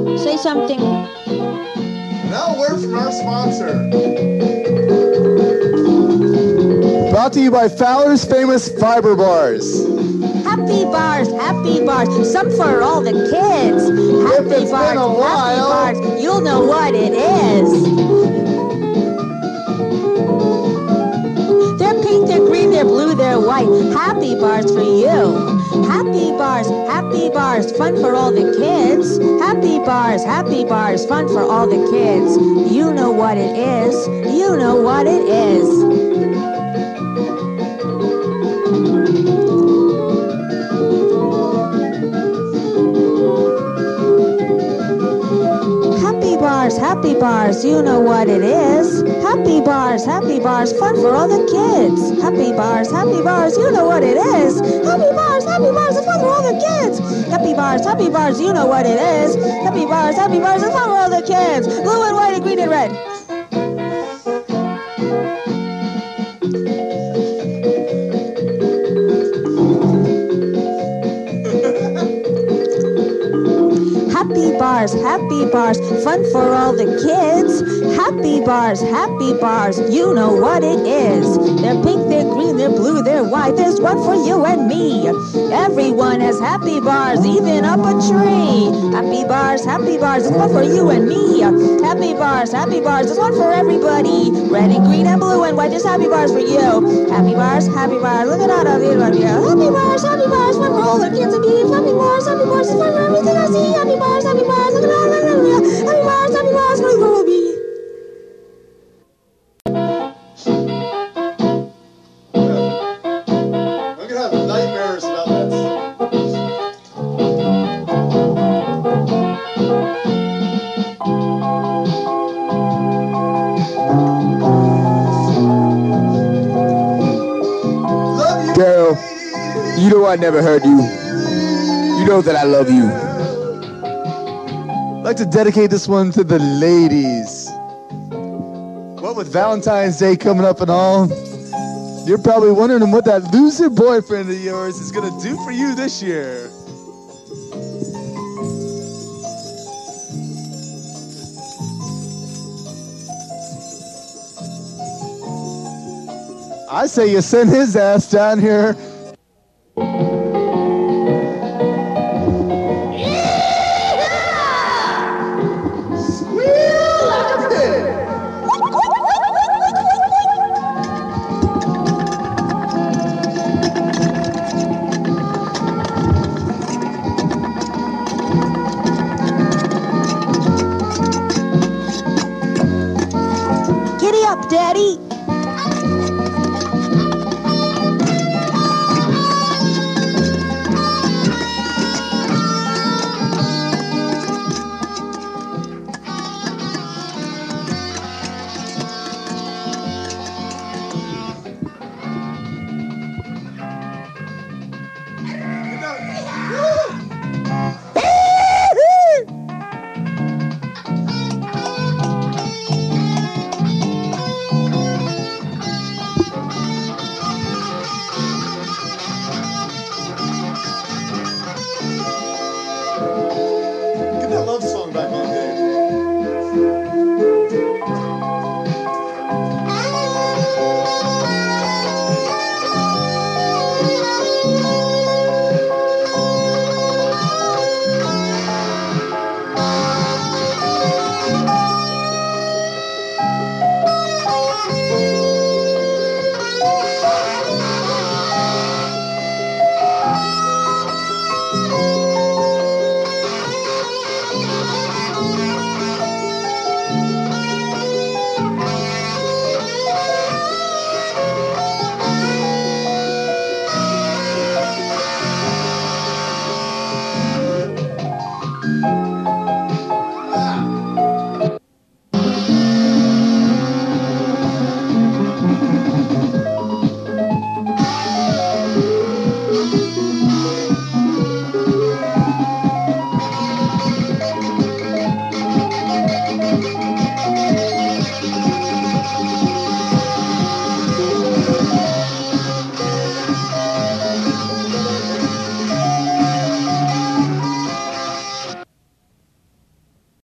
Say something. Now a word from our sponsor. Brought to you by Fowler's Famous Fiber Bars. Happy bars, some for all the kids. Happy If it's been a while, happy bars, you'll know what it is. They're pink, they're green, they're blue, they're white. Happy bars for you. Happy bars, fun for all the kids. Happy bars, fun for all the kids. You know what it is, you know what it is. Happy bars, you know what it is. Happy bars, fun for all the kids. Happy bars, you know what it is. Happy bars, it's fun for all the kids. Happy bars, you know what it is. Happy bars, it's fun for all the kids. Blue and white and green and red. Happy bars, fun for all the kids. Happy bars, you know what it is. They're pink, they're green, they're blue, they're white. There's one for you and me. Everyone has happy bars, even up a tree. Happy bars, it's one for you and me. Happy bars, there's one for everybody. Red and green and blue and white, there's happy bars for you. Happy bars, look at all of you. Happy bars, fun for all the kids and me. Happy bars, it's fun for everything I see. Happy bars, look at all of you. Happy bars, fun for me. I'm gonna have nightmares about that. Love you, girl. You know I never heard you. You know that I love you. I'd like to dedicate this one to the ladies. What with Valentine's Day coming up and all, you're probably wondering what that loser boyfriend of yours is gonna do for you this year. I say you send his ass down here. Giddy up, Daddy.